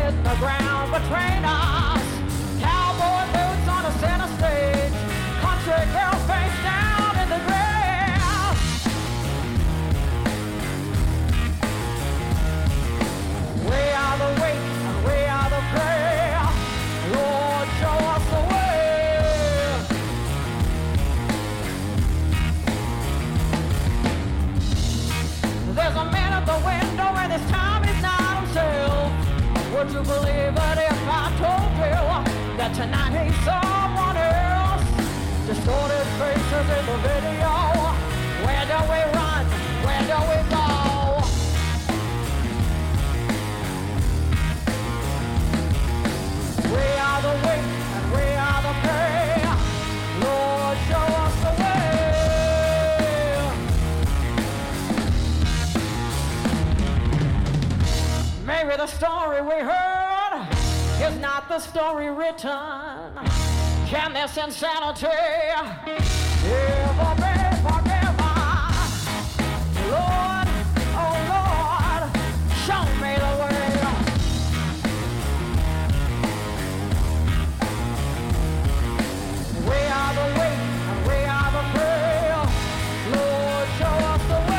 hitting the ground between us. Cowboy boots on the center stage. Country girl face down in the grass. We are the wait and we are the prayer. Lord, show us the way. There's a man at the window and this time he's not himself. Would you believe it if I told you that tonight he's someone else? Distorted faces in the video. Where do we run? Where do we go? We are the wait and we are the pray. Lord, show us the way. Maybe the story we heard is not the story written. Can this insanity ever be forgiven? Lord, oh Lord, show me the way. We are the wait and we are the prayer. Lord, show us the way.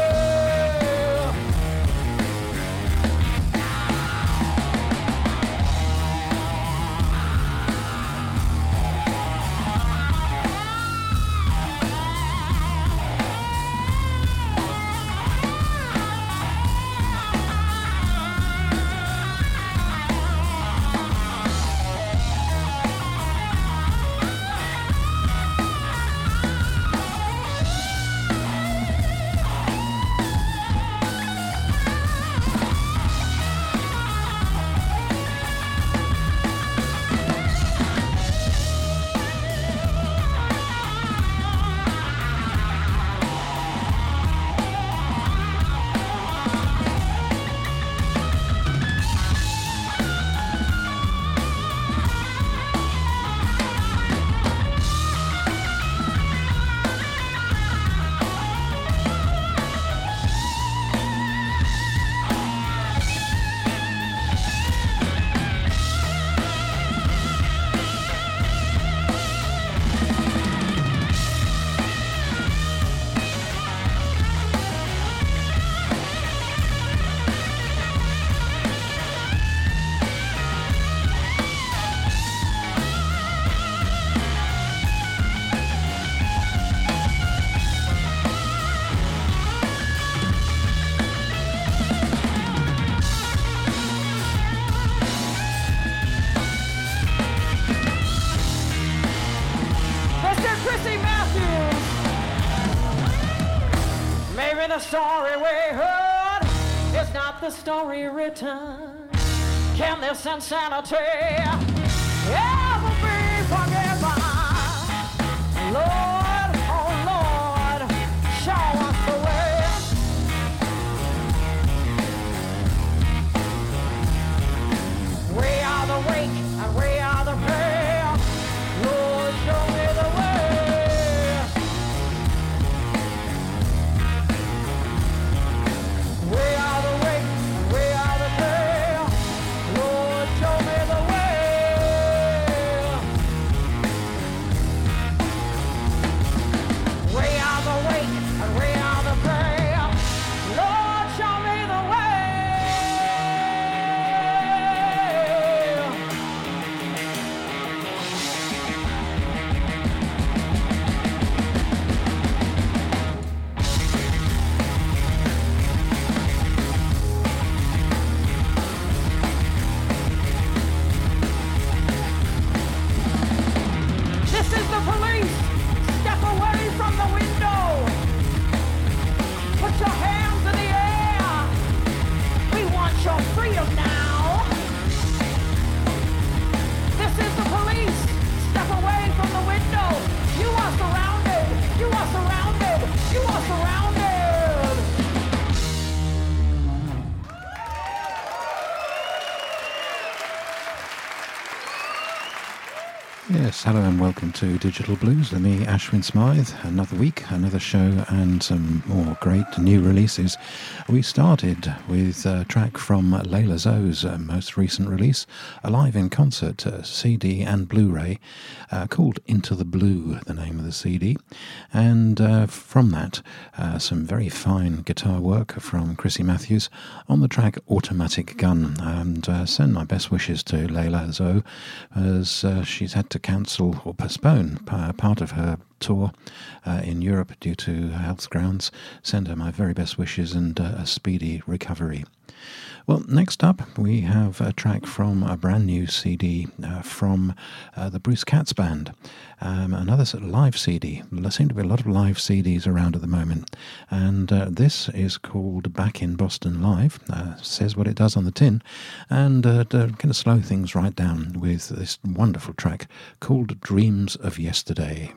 The story we heard is not the story written. Can this insanity ever be forgiven? Lord, oh Lord, show us the way. We are the wake and we are the prayer. Lord, show me the way. We are the wait, we are the prayer. Lord, show me the way. Yes, hello and welcome to Digital Blues with me, Ashwin Smythe. Another week, another show, and some more great new releases. We started with a track from Layla Zoe's most recent release, a live in concert CD and Blu-ray, called Into the Blue, the name of the CD. And from that, some very fine guitar work from Chrissy Matthews on the track Automatic Gun. And send my best wishes to Layla Zoe, as she's had to cancel or postpone part of her tour in Europe due to health grounds. Send her my very best wishes and a speedy recovery. Well, next up we have a track from a brand new CD from the Bruce Katz Band, another sort of live CD. There seem to be a lot of live CDs around at the moment, and this is called Back in Boston Live. Says what it does on the tin, and going to slow things right down with this wonderful track called Dreams of Yesterday.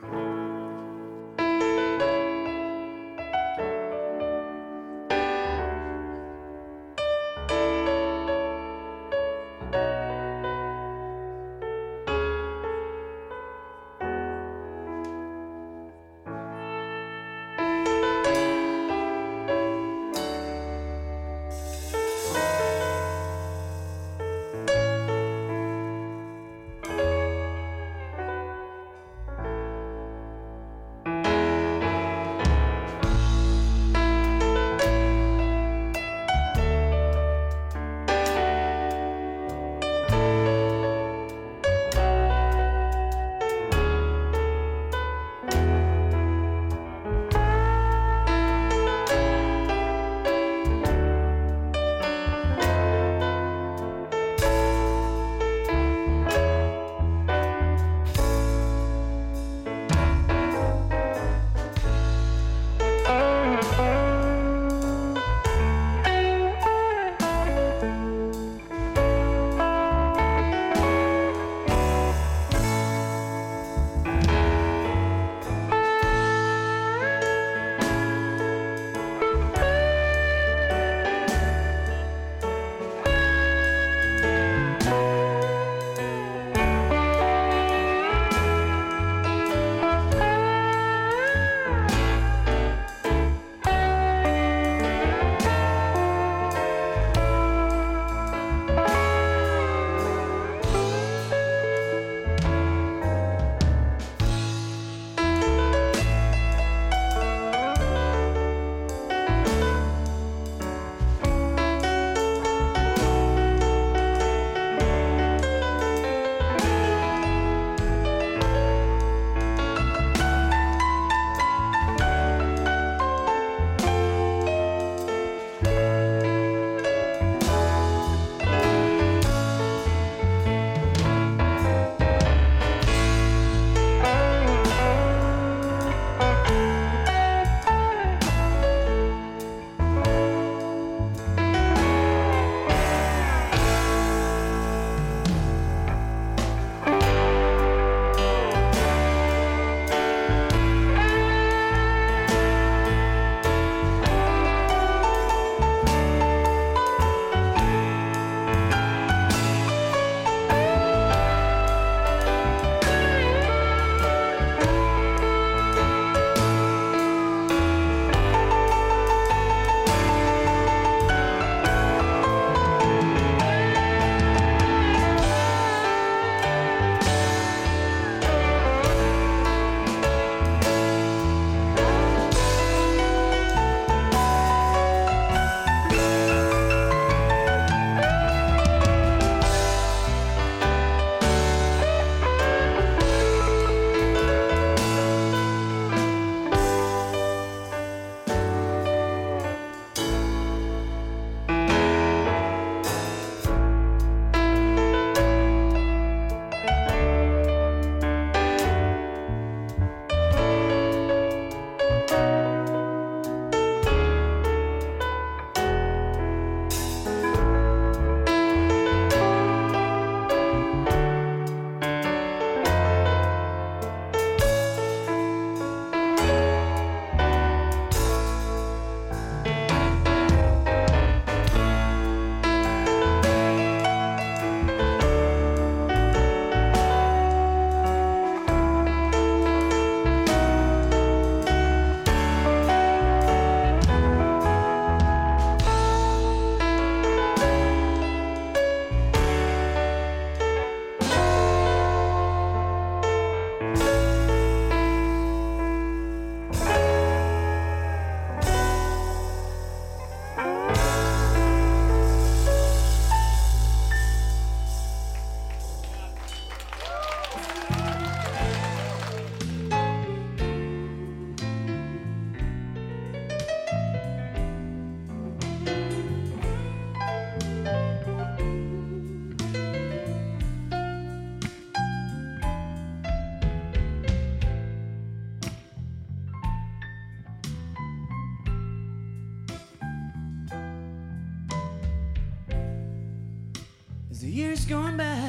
the years going by,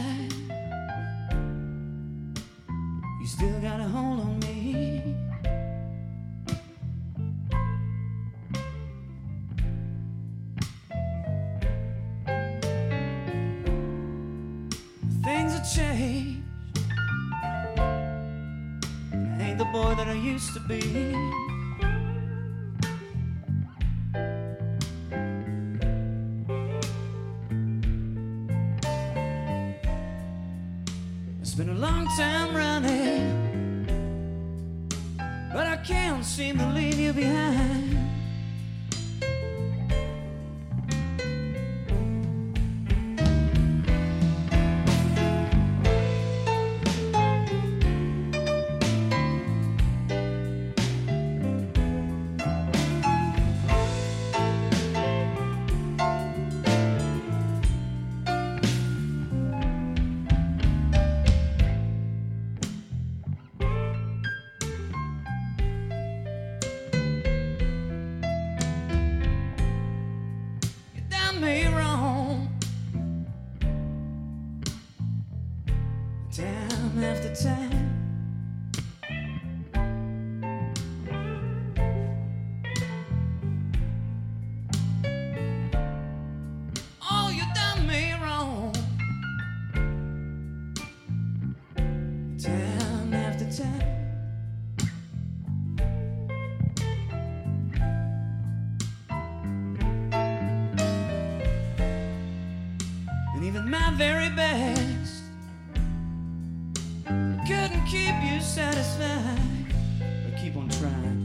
you still got a hold on me. Things have changed. I ain't the boy that I used to be. It's been a long time running, but I can't seem to leave you behind. Me wrong time after time. Oh, you done me wrong time after time. And even my very best couldn't keep you satisfied, but keep on trying.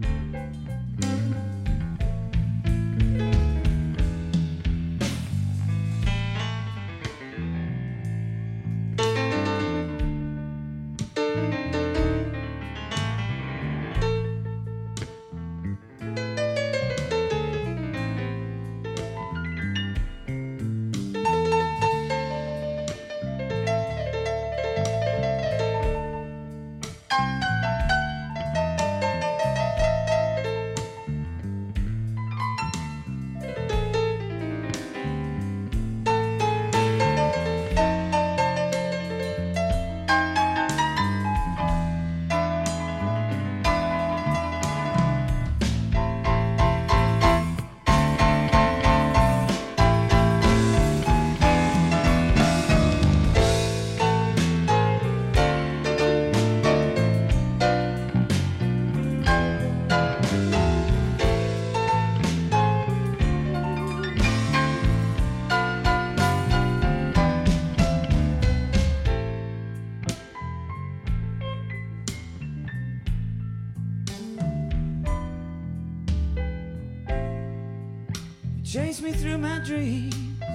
Chase me through my dreams,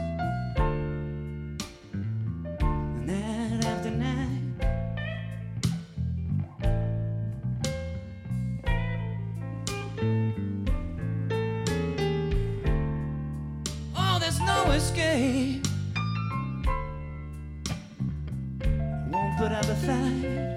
night after night. Oh, there's no escape. I won't put up a fight.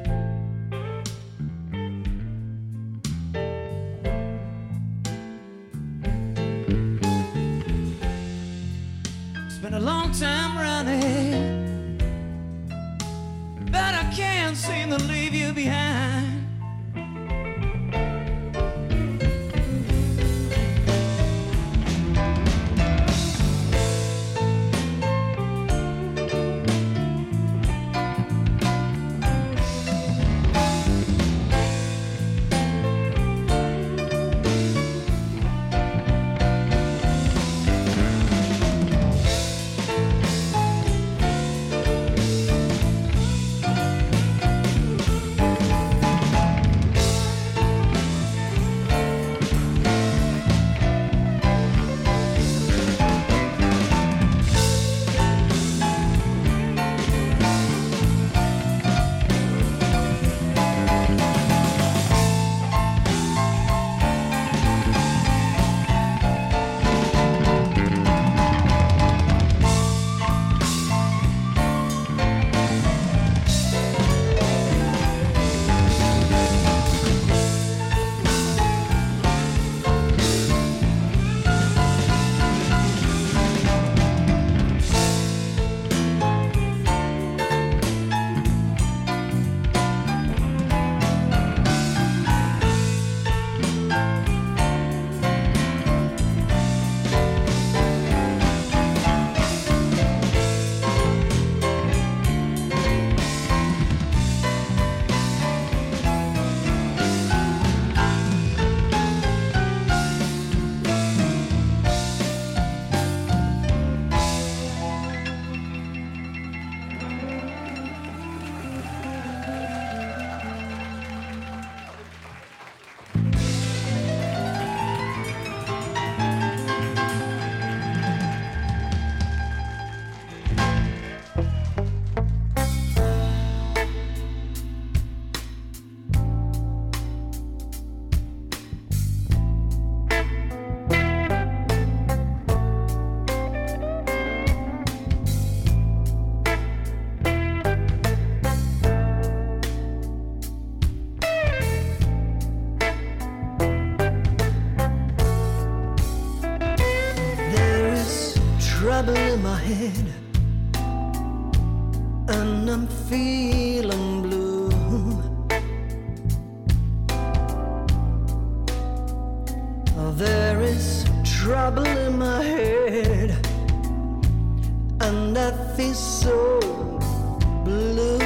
Been a long time running, but I can't seem to leave you behind. and I'm feeling blue. There is trouble in my head, and I feel so blue.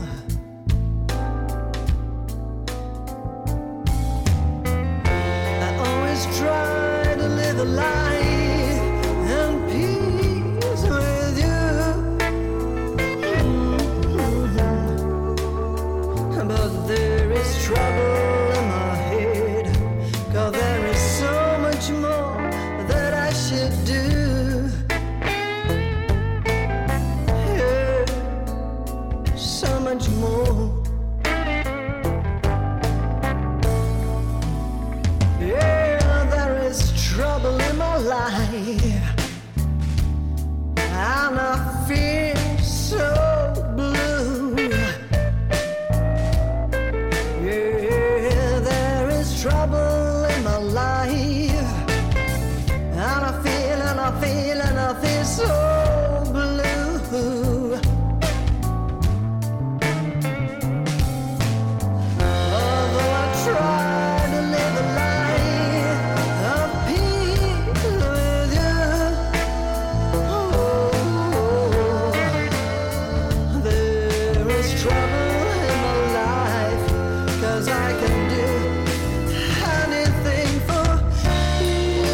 I always try to live a life in peace with you, but there is trouble in my head, 'cause there is so much more that I should do. Yeah, so much more. Yeah, there is trouble in my life, and I feel so blue. Yeah, there is trouble in my life, and I feel so blue. Although I try to live a life of peace with you, there is trouble in my life, 'cause I can do anything for you.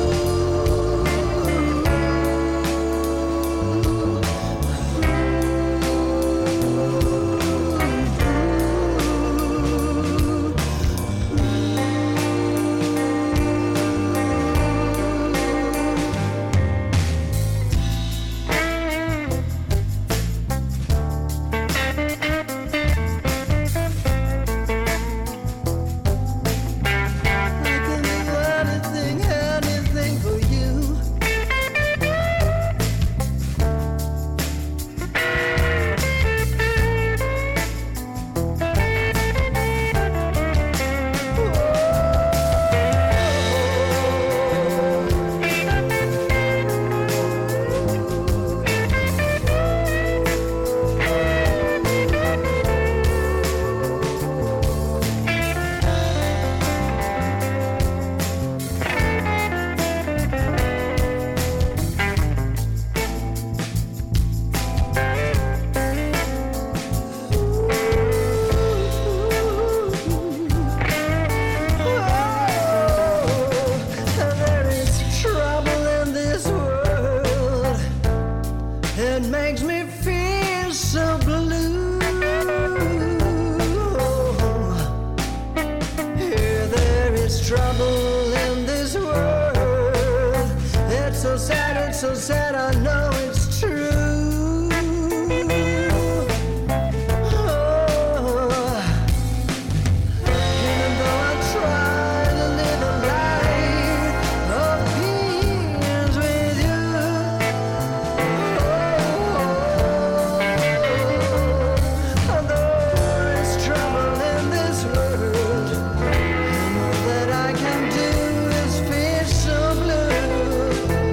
I can do anything for you. There is trouble in this world. It makes me feel so blue. Here there is trouble in this world. It's so sad, I know it's true. Even though I try to live a life of peace with you, there is trouble in this world, and all that I can do is feel so blue.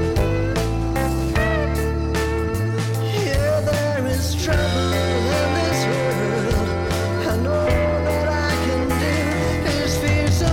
Yeah, there is trouble in this world, and all that I can do is feel so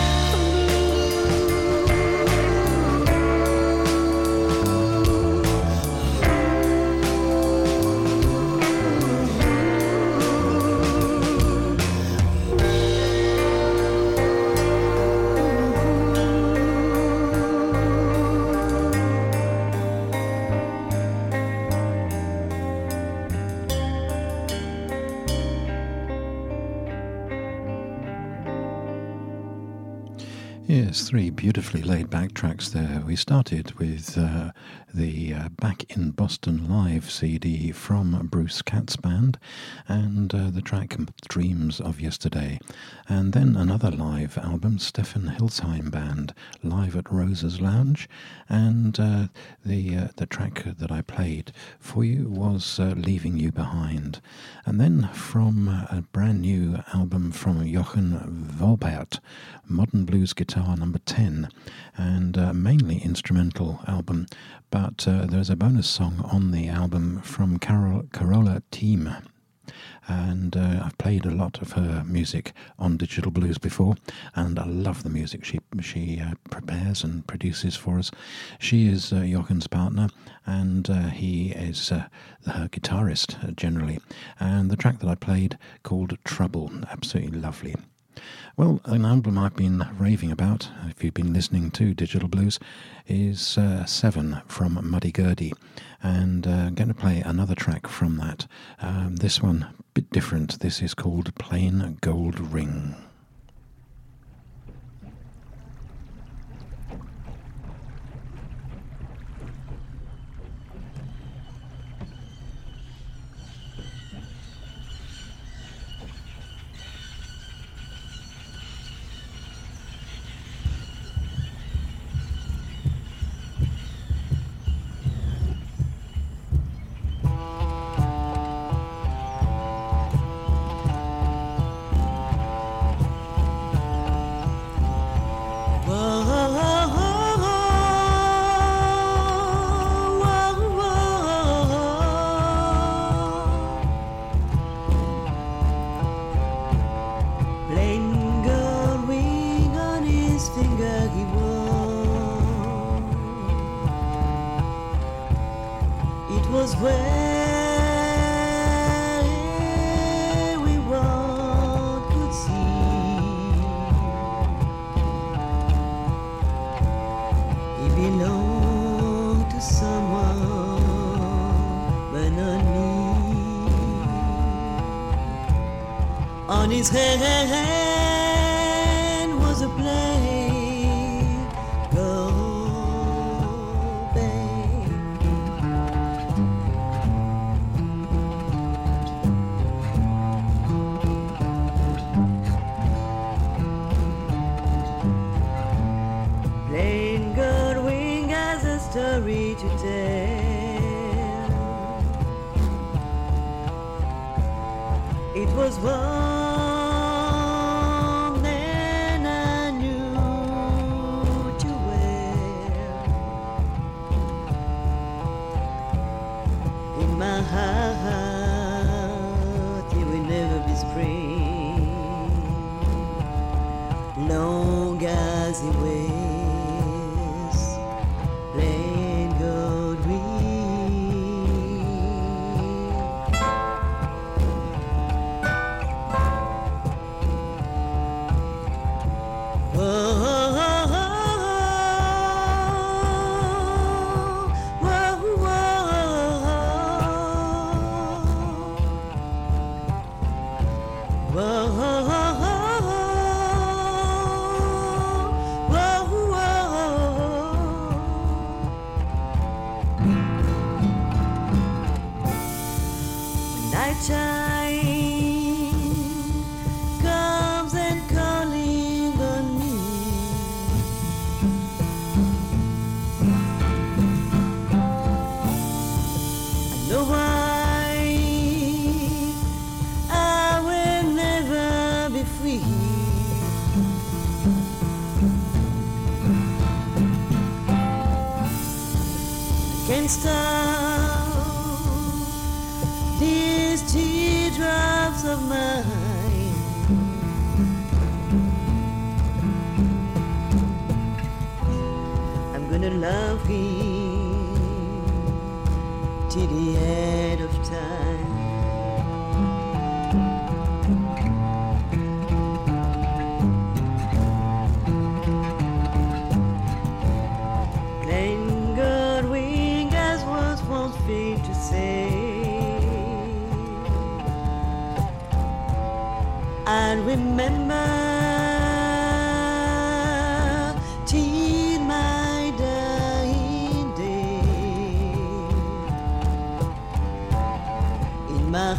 Yes, three beautifully laid-back tracks there. We started with the Back in Boston Live CD from Bruce Katz Band and the track Dreams of Yesterday. And then another live album, Stefan Hilsheim Band, live at Rosa's Lounge. And the track that I played for you was Leaving You Behind. And then from a brand new album from Jochen Volpert, modern blues guitar Guitar number 10, and mainly instrumental album, but there's a bonus song on the album from Carola Team. And I've played a lot of her music on Digital Blues before, and I love the music she prepares and produces for us. She is Jochen's partner, and he is her guitarist generally. And the track that I played, called Trouble, absolutely lovely. Well, an album I've been raving about, if you've been listening to Digital Blues, is 7 from Muddy Gurdy, and I'm going to play another track from that. This one, a bit different. This is called Plain Gold Ring. On his hand was a plain gold band. Plain gold ring has a story to tell. It was one heart, it will never be spring, long as it wears plain gold ring. Stop these teardrops of mine. I'm gonna love him till the end of time. To say, and remember till my dying day. In my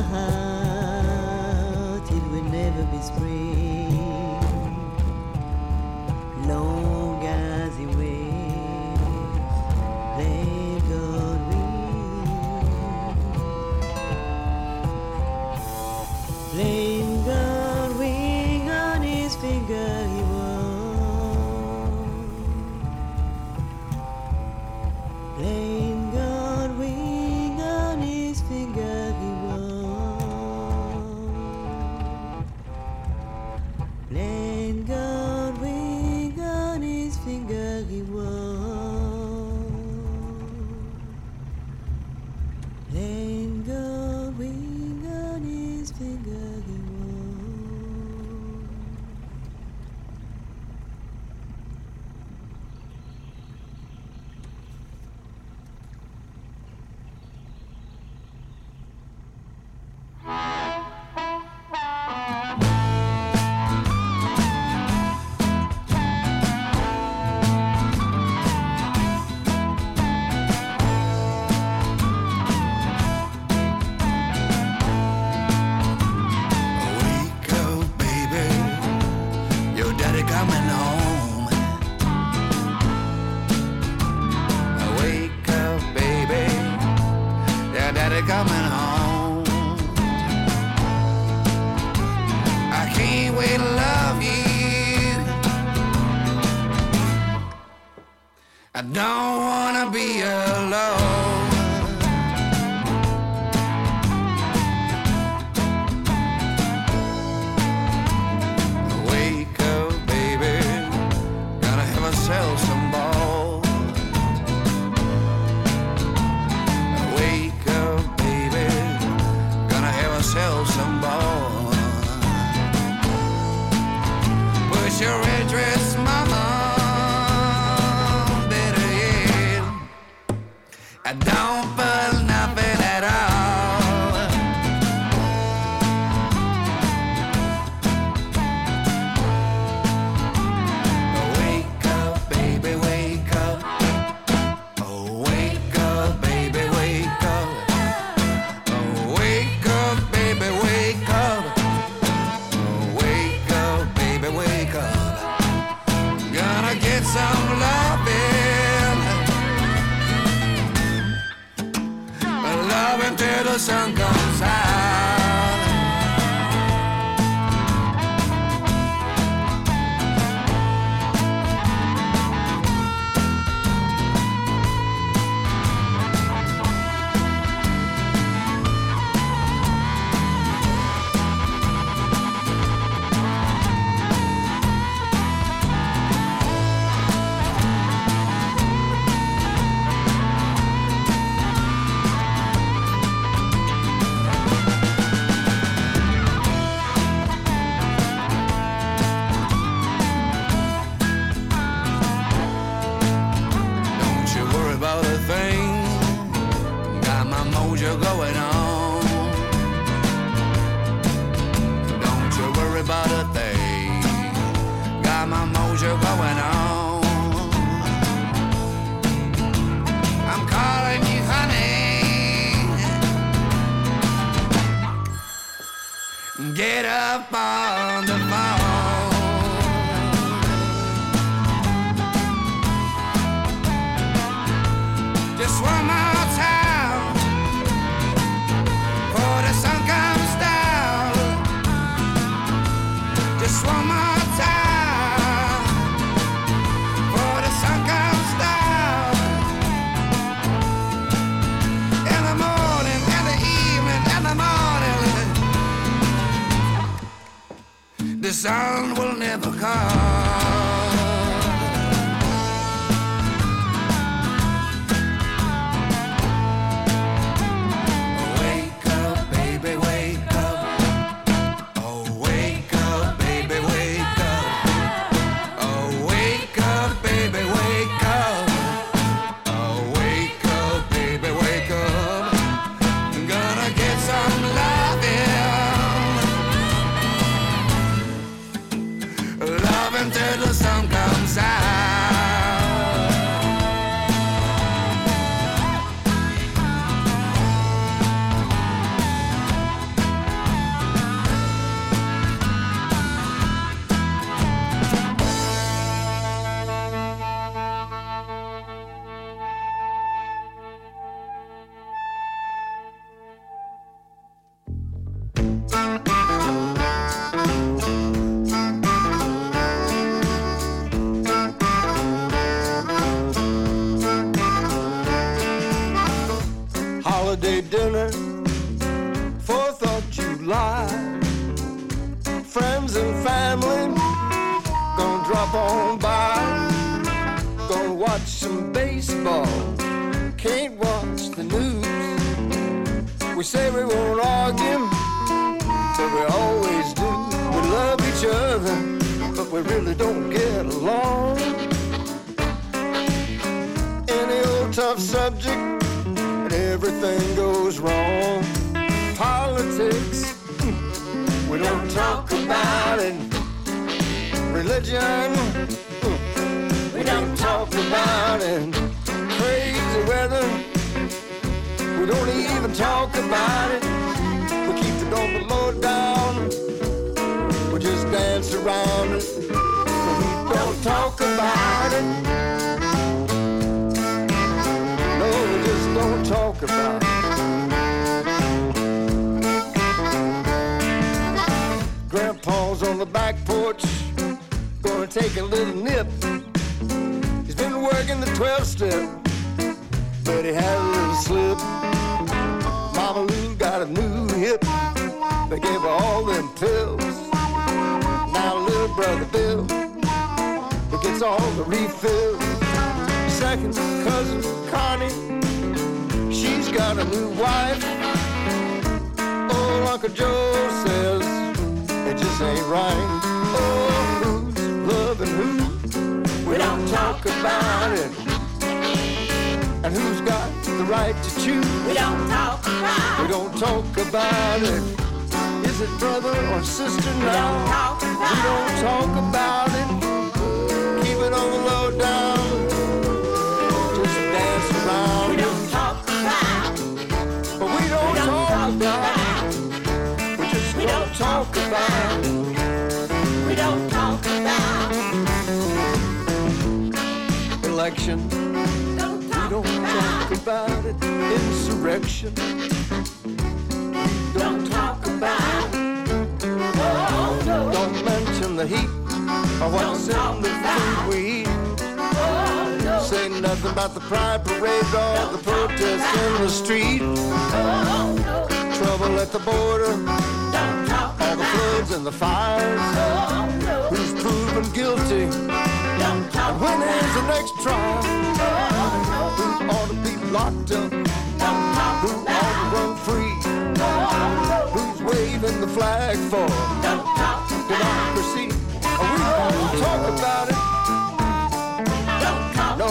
heart, it will never be spring, long as it waits. Let God win. Plain gold ring on his finger he wore. coming home. I can't wait to love you. I don't wanna be alone. Wake up, baby, gotta have myself some ball. Wake up, baby, gonna have myself some ball. Push your red dress, mama, better yet, I don't feel nothing at all. Wake up, baby, wake up. Oh, wake up, baby, wake up. Oh, wake up, baby, wake up. Oh, wake up, baby, wake up. Gonna get some loving. Loving till the sun comes out. Don't you worry about a thing. Got my mojo going on. Don't you worry about a thing. Got my mojo going on. I'm calling you honey. Get up on the phone. Just one more time before the sun comes down. Just one more time before the sun comes down. In the morning, in the evening, in the morning, the sun will never come. Wake up, baby, wake up. Oh, wake up, baby, wake up. Oh, wake up, baby, wake up. Oh, wake up, baby, wake up. Gonna get some loving. Loving till the sun comes out. Holiday dinner, 4th of July. Friends and family gonna drop on by. Gonna watch some baseball, can't watch the news. We say we won't argue, but we always do. We love each other, but we really don't get along. Any old tough subject, and everything goes wrong. Politics, we don't talk about it. Religion, we don't talk about it. Crazy weather, we don't even talk about it. We keep it on the low down, we just dance around it. But we don't talk about it. No, we just don't talk about it. take a little nip. He's been working the 12-step, but he had a little slip. Mama Lou got a new hip. They gave her all them pills. Now little brother Bill, he gets all the refills. Second cousin Connie, she's got a new wife. Old Uncle Joe says it just ain't right. Oh, who's loving who? We don't talk about it. And who's got the right to choose? We don't talk about We don't talk about it. Is it brother or sister now? We don't talk about it. Keep it on the low down. Just dance around. We don't talk about But we don't talk about it. We just don't talk about it. We don't talk about Election. Don't We talk don't talk about it. Insurrection. Don't talk about Oh, no. Don't mention the heat or what's in the food we eat. Oh, no. Say nothing about the pride parade or the protests in the street. Oh, no. Trouble at the border, Don't talk all the floods and the fires. Oh, no. Who's proven guilty? Don't talk And when is the next trial? Who ought to be locked up? Who ought to run free? Who's waving the flag for democracy? We don't talk about it. No,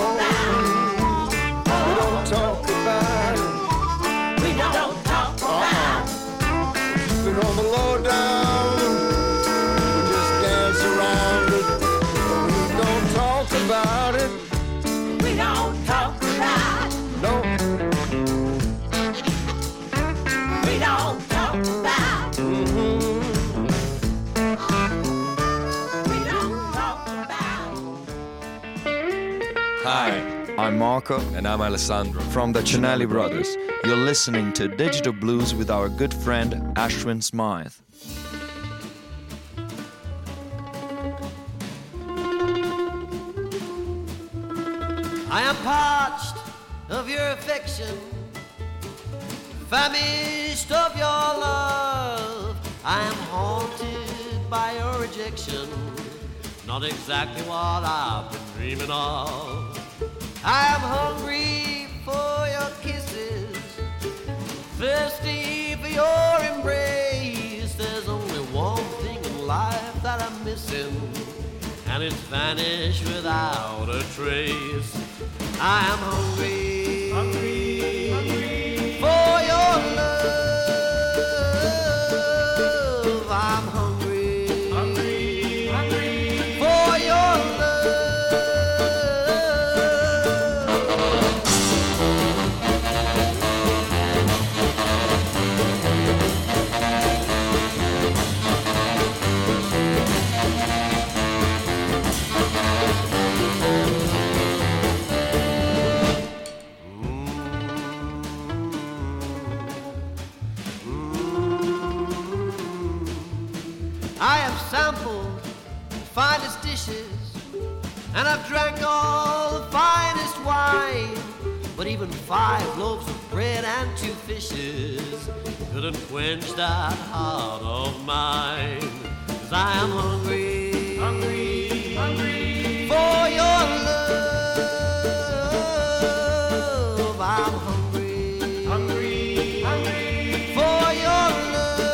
we don't talk about it. We don't talk about Keep it on the low down. We just dance around it. We don't talk about it. We don't talk about No, We don't talk about We don't talk about Hi, I'm Marco. And I'm Alessandro. From the Cinelli Brothers. You're listening to Digital Blues with our good friend Ashwin Smythe. I am parched of your affection, famished of your love. I am haunted by your rejection, not exactly what I've been dreaming of. I am hungry for your kisses, thirsty for your embrace. There's only one thing in life that I'm missing, and it's vanished without a trace. I am hungry, for your love. I'm hungry, for your love. I have sampled the finest dishes, and I've drank all the finest wine. But even 5 loaves of bread and 2 fishes couldn't quench that heart of mine. 'Cause I am hungry, for your love. I'm hungry, for your love.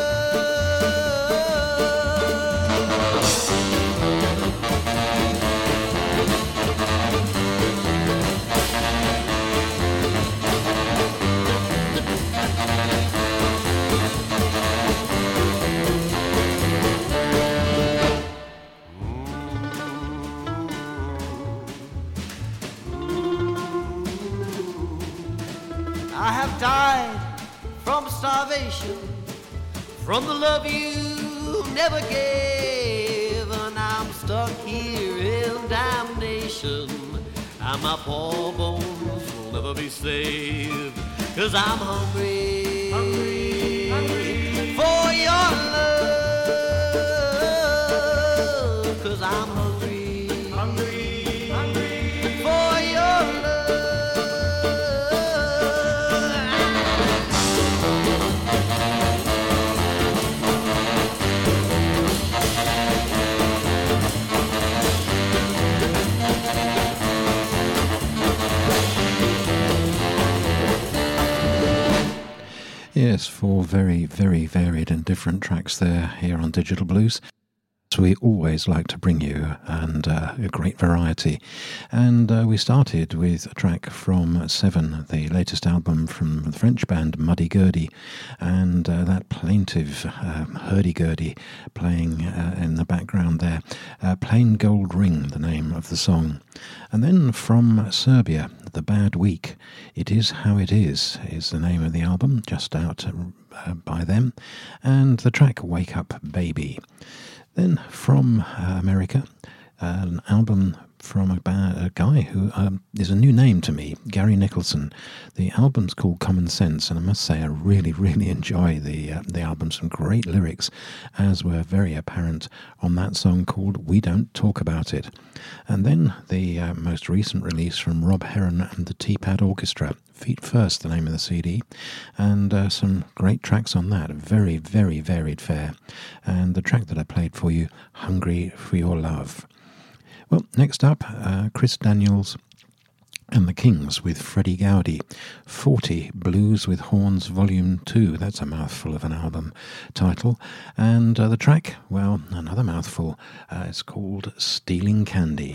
I have died from starvation, from the love you never gave, and I'm stuck here in damnation, and my poor bones will never be saved. 'Cause I'm hungry, for your love. 'Cause I'm hungry, Yes, 4 very, very varied and different tracks there here on Digital Blues. So we always like to bring you and a great variety. And we started with a track from Seven, the latest album from the French band Muddy Gurdy, and that plaintive hurdy-gurdy playing in the background there. Plain Gold Ring, the name of the song. And then from Serbia, The Bad Week, It Is How It Is the name of the album, just out by them. And the track Wake Up Baby. Then from America, an album from a guy who is a new name to me, Gary Nicholson. The album's called Common Sense, and I must say I really, really enjoy the album. Some great lyrics, as were very apparent on that song called We Don't Talk About It. And then the most recent release from Rob Heron and the Teapad Orchestra, Feet First, the name of the CD, and some great tracks on that. Very, very varied fare. And the track that I played for you, Hungry for Your Love. Well, next up, Chris Daniels and the Kings with Freddie Gowdy. 40 Blues with Horns Volume 2. That's a mouthful of an album title. And the track, well, another mouthful. It's called Stealing Candy.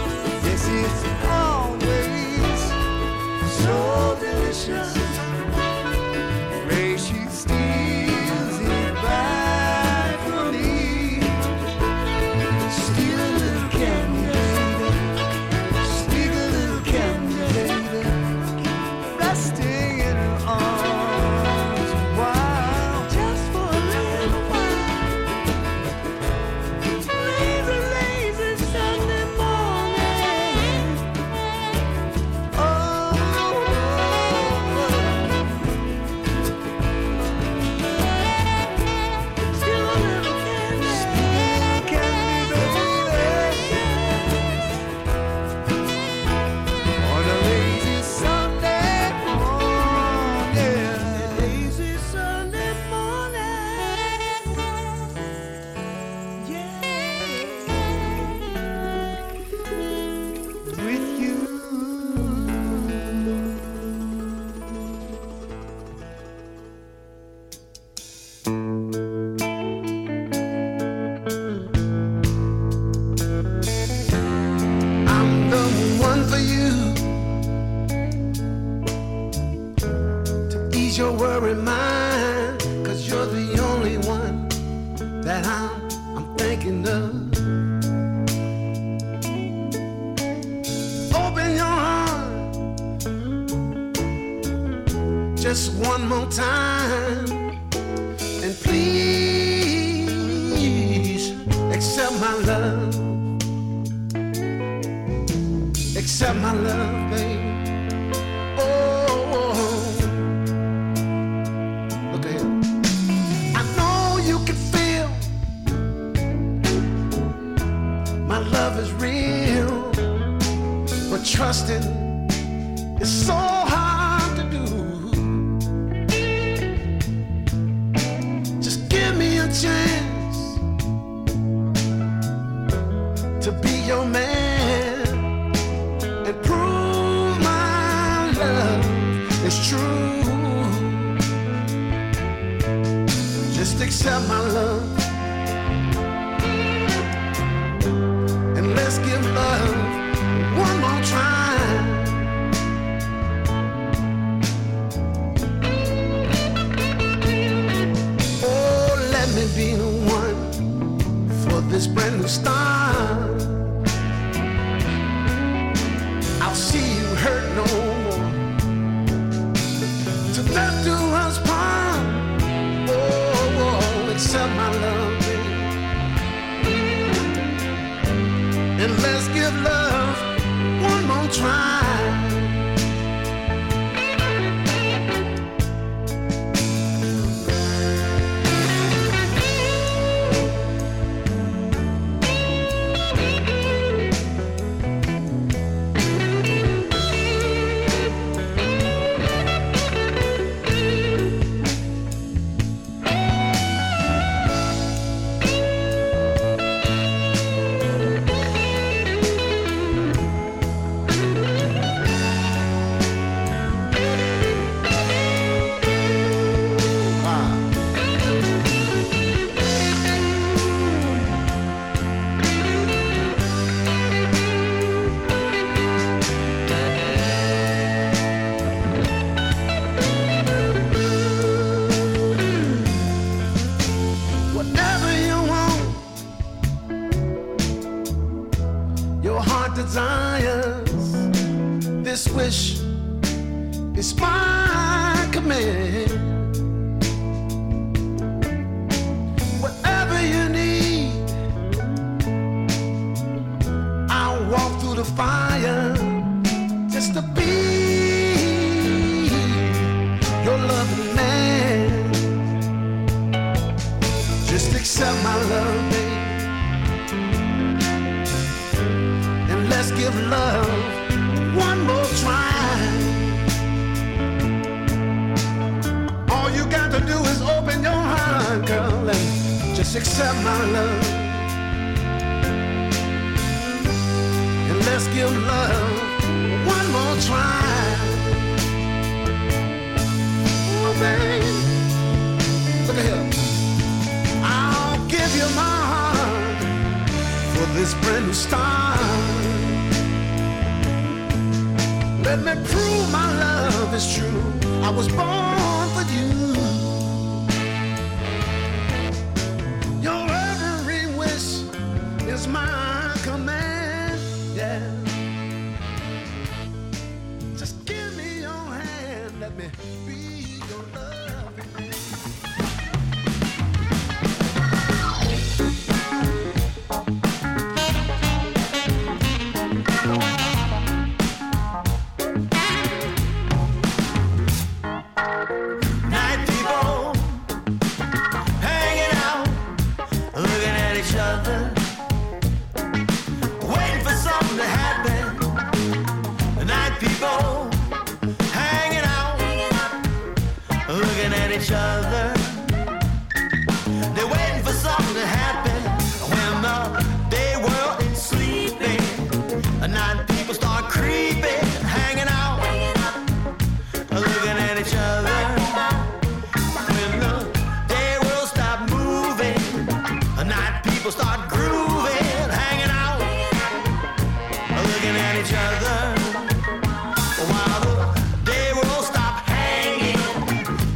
It's always so delicious. ease your worry mind, 'cause you're the only one that I'm thinking of. Open your heart just one more time, and please accept my love. Accept my love, baby. Is real, but trusting is so hard to do. Just give me a chance to be your man and prove my love is true. Just accept my love. Let's give love one more try. Oh, let me be the one for this brand new start. I'll see you hurt no more. To death do us part. Oh, accept my love, baby. And let's give love one more try. Desires, this wish is my command. Whatever you need, I'll walk through the fire just to be your loving man. Just accept my love, baby. Let's give love one more try. All you got to do is open your heart, girl, and just accept my love. And let's give love one more try. Oh, baby, look at here. I'll give you my heart for this brand new start. Let me prove my love is true. I was born for you. Your every wish is my command. Yeah. Just give me your hand. Let me be your loving man. Each other, they're waiting for something to happen. When the day world is sleeping, at night people start creeping, hanging out, looking at each other. When the day world stop moving, at night people start grooving, hanging out, looking at each other. While the day world stop hanging,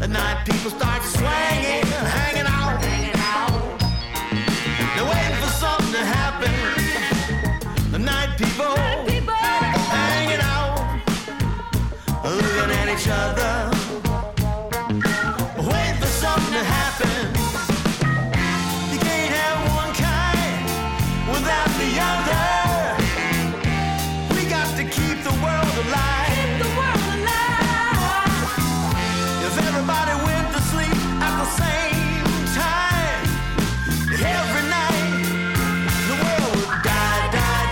other, waiting for something to happen. You can't have one kind without the other. We got to keep the world alive. Keep the world alive. If everybody went to sleep at the same time, every night the world would die, die,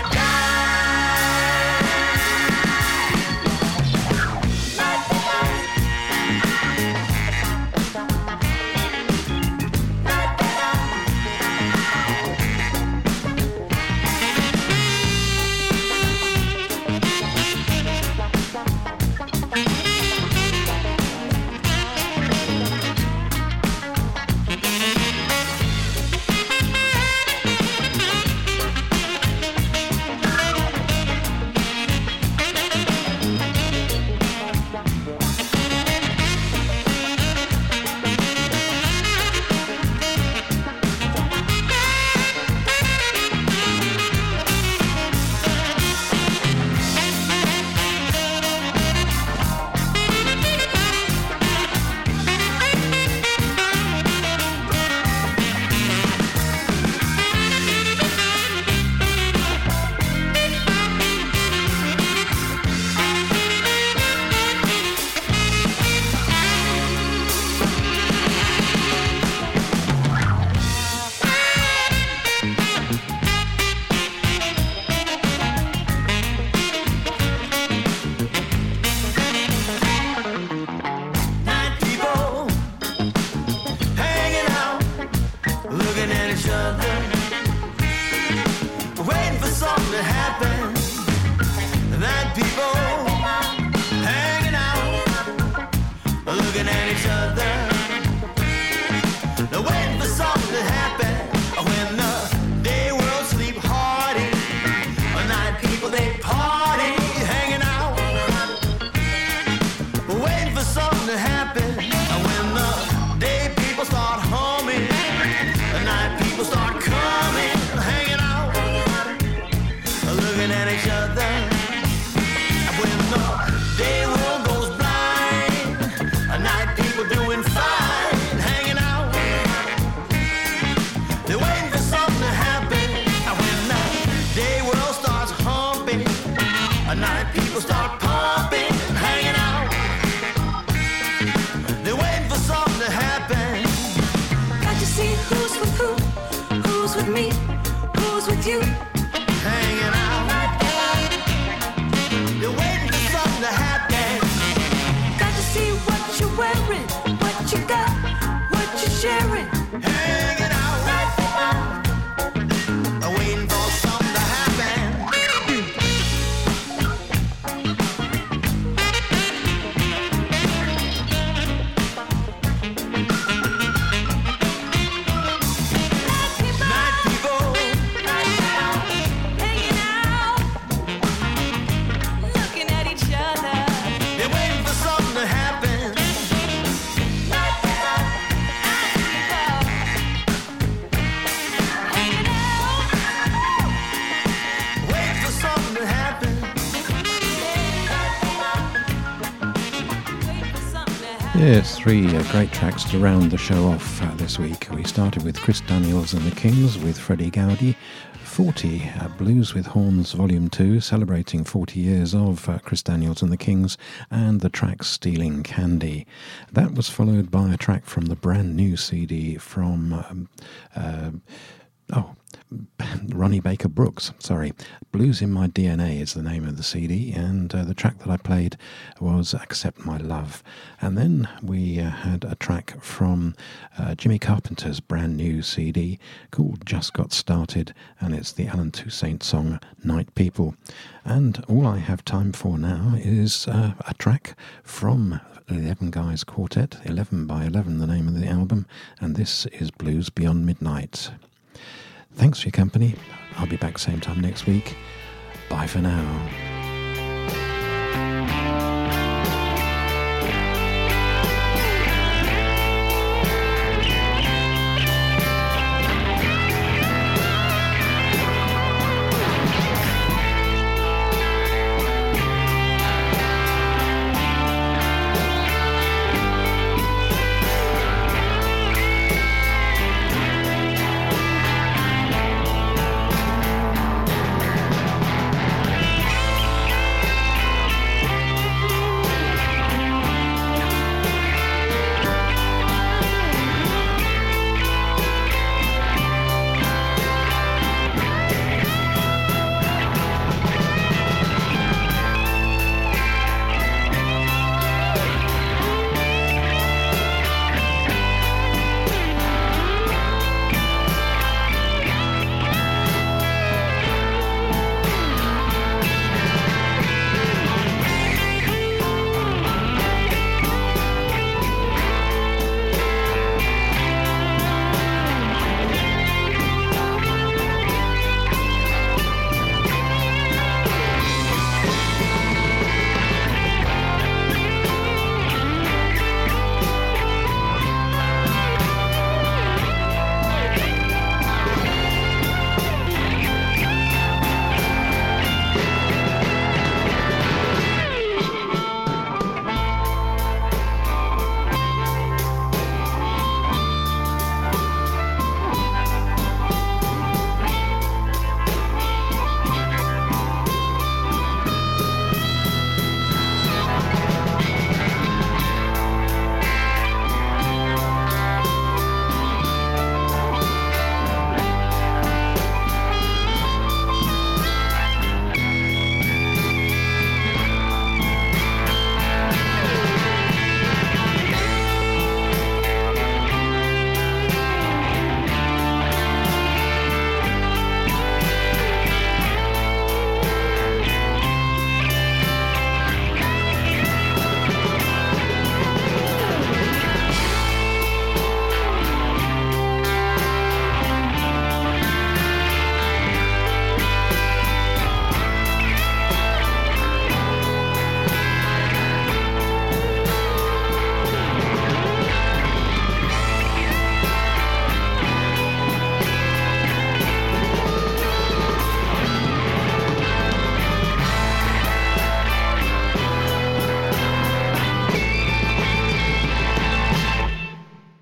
Yes, three great tracks to round the show off this week. We started with Chris Daniels and the Kings with Freddie Gowdy, 40 Blues with Horns Volume 2, celebrating 40 years of Chris Daniels and the Kings, and the track Stealing Candy. That was followed by a track from the brand new CD from Ronnie Baker Brooks, Blues in My DNA is the name of the CD, and the track that I played was Accept My Love. And then we had a track from Jimmy Carpenter's brand new CD called Just Got Started, and it's the Alan Toussaint song Night People. And all I have time for now is a track from 11 Guys Quartet, 11 by 11 the name of the album, and this is Blues Beyond Midnight. Thanks for your company. I'll be back same time next week. Bye for now.